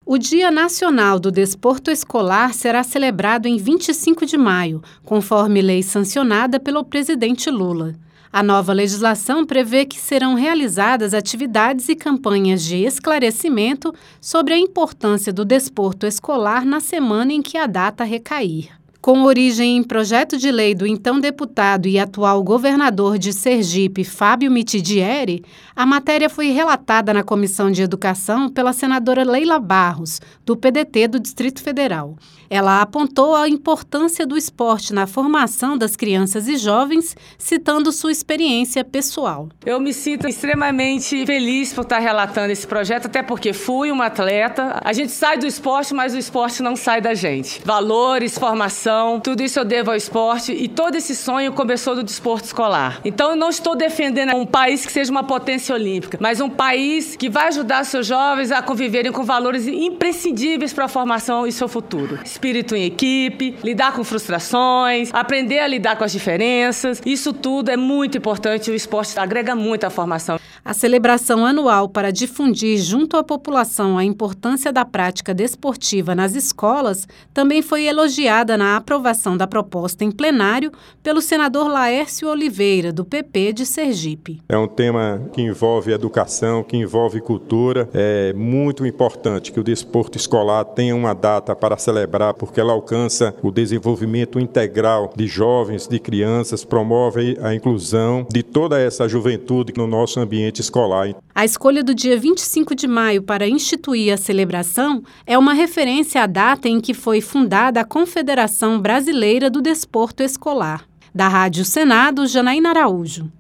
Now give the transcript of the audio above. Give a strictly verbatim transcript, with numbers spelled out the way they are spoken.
O Dia Nacional do Desporto Escolar será celebrado em vinte e cinco de maio, conforme lei sancionada pelo presidente Lula. A nova legislação prevê que serão realizadas atividades e campanhas de esclarecimento sobre a importância do desporto escolar na semana em que a data recair. Com origem em projeto de lei do então deputado e atual governador de Sergipe, Fábio Mitidieri, a matéria foi relatada na Comissão de Educação pela senadora Leila Barros, do P D T do Distrito Federal. Ela apontou a importância do esporte na formação das crianças e jovens, citando sua experiência pessoal. Eu me sinto extremamente feliz por estar relatando esse projeto, até porque fui uma atleta. A gente sai do esporte, mas o esporte não sai da gente. Valores, formação, tudo isso eu devo ao esporte, e todo esse sonho começou do desporto escolar. Então eu não estou defendendo um país que seja uma potência olímpica, mas um país que vai ajudar seus jovens a conviverem com valores imprescindíveis para a formação e seu futuro. Espírito em equipe, lidar com frustrações, aprender a lidar com as diferenças. Isso tudo é muito importante e o esporte agrega muito à formação. A celebração anual para difundir junto à população a importância da prática desportiva nas escolas também foi elogiada na aprovação da proposta em plenário pelo senador Laércio Oliveira, do P P de Sergipe. É um tema que envolve educação, que envolve cultura. É muito importante que o desporto escolar tenha uma data para celebrar, porque ela alcança o desenvolvimento integral de jovens, de crianças, promove a inclusão de toda essa juventude no nosso ambiente escolar. A escolha do dia vinte e cinco de maio para instituir a celebração é uma referência à data em que foi fundada a Confederação Brasileira do Desporto Escolar. Da Rádio Senado, Janaína Araújo.